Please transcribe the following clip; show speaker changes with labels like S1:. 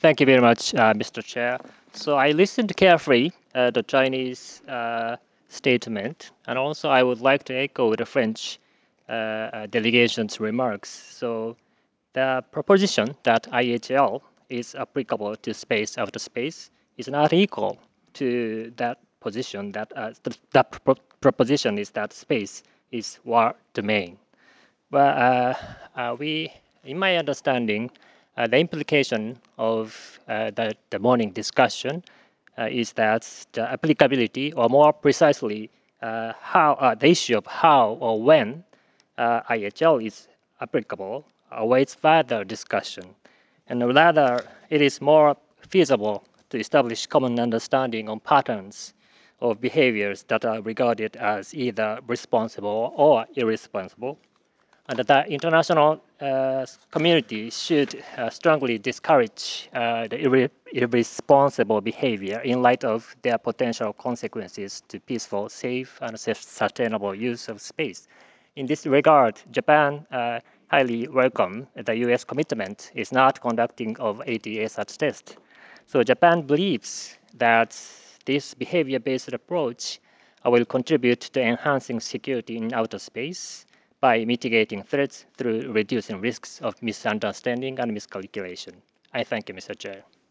S1: Thank you very much, Mr. Chair. So I listened carefully the Chinese statement, and also I would like to echo the French delegation's remarks. So the proposition that IHL is applicable to space after space is not equal to that position that proposition is that space is war domain. Well, in my understanding, the implication of the morning discussion is that the applicability, or more precisely, how the issue of how or when IHL is applicable awaits further discussion, and rather it is more feasible to establish common understanding on patterns of behaviors that are regarded as either responsible or irresponsible, and the international community should strongly discourage the irresponsible behavior in light of their potential consequences to peaceful, safe, and sustainable use of space. In this regard, Japan highly welcome the U.S. commitment is not conducting of ATA such test. So Japan believes that this behavior-based approach will contribute to enhancing security in outer space by mitigating threats through reducing risks of misunderstanding and miscalculation. I thank you, Mr. Chair.